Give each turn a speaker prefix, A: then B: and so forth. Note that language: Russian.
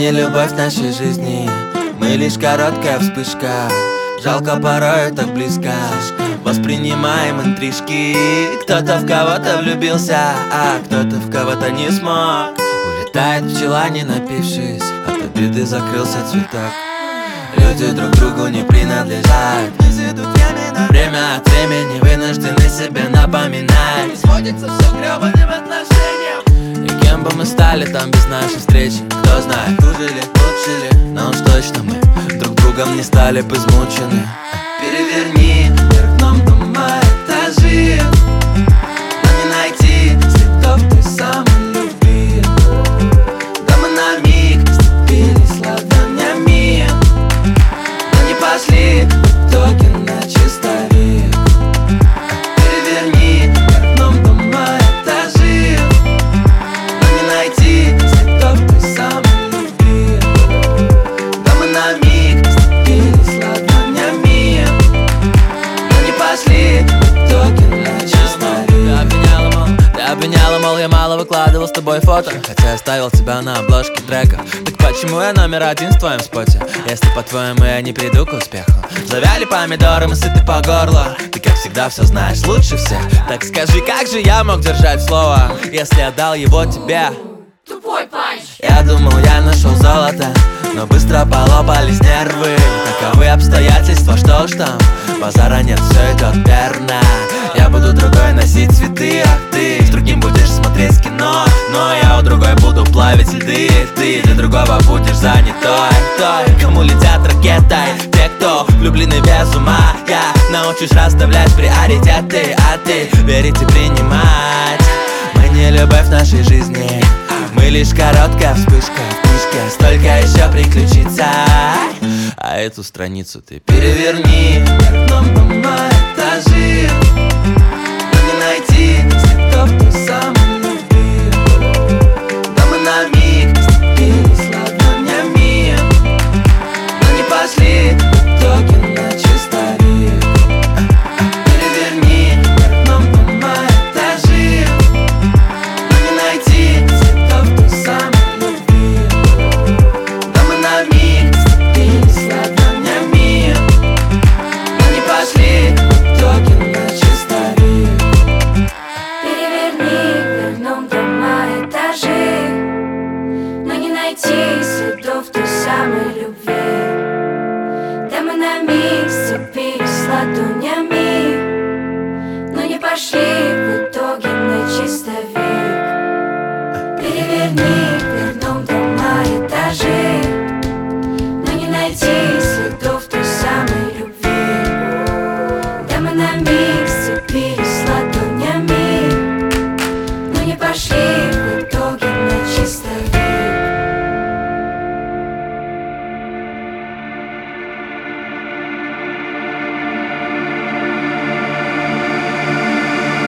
A: не любовь нашей жизни, мы лишь короткая вспышка. Жалко, порой так близко, воспринимаем интрижки. Кто-то в кого-то влюбился, а кто-то в кого-то не смог. Улетает пчела, не напившись, от обиды закрылся цветок. Люди друг другу не принадлежат, время от времени вынуждены себе напоминать. Сводится все гребаным отношениям. И кем бы мы стали там без нашей встречи, кто знает, хуже ли, лучше ли. Но уж точно мы друг другом не стали бы измучены. Переверни вверх дном дома этажи, но не найти следов той самой любви. Да мы на миг сцепились ладонями, но не пошли в итоге на чистовик. Переверни вверх дном дома этажи, но не найти следов той самой любви. Да мы на миг сцепились ладонями, но не пошли в итоге на чистовик. Ты обвиняла, мол, я мало выкладывал с тобой фото, хотя оставил тебя на обложке трека. Так почему я номер один в твоем споте, если по-твоему я не приду к успеху? Завяли помидоры, мы сыты по горло. Ты как всегда все знаешь лучше всех. Так скажи, как же я мог держать слово, если я дал его тебе?
B: Тупой панч.
A: Я думал, я нашел золото, но быстро полопались нервы. Таковы обстоятельства, что уж там, базара нет, все идет верно. Я буду другой носить цветы, а ты с другим будешь смотреть кино. Но я у другой буду плавить льды, ты для другого будешь занятой. Той, кому летят ракетой, те, кто влюблены без ума. Я научусь расставлять приоритеты, а ты верить и принимать. Мы не любовь нашей жизни, мы лишь короткая вспышка в книжке, столько еще приключиться. А эту страницу ты переверни вверх дном дома этажи, но не найти следов той самой любви. Да мы на миг сцепились ладонями, но не пошли в итоге на чистовик. Переверни вверх дном дома этажи, но не найти следов той самой любви. Да мы на миг сцепились ладонями, но не пошли в итоге на чистовик.
B: Переверни вверх дном дома этажи, но не найти следов той самой любви. Да мы на миг сцепились ладонями, но не пошли в итоге на чистовик. Переверни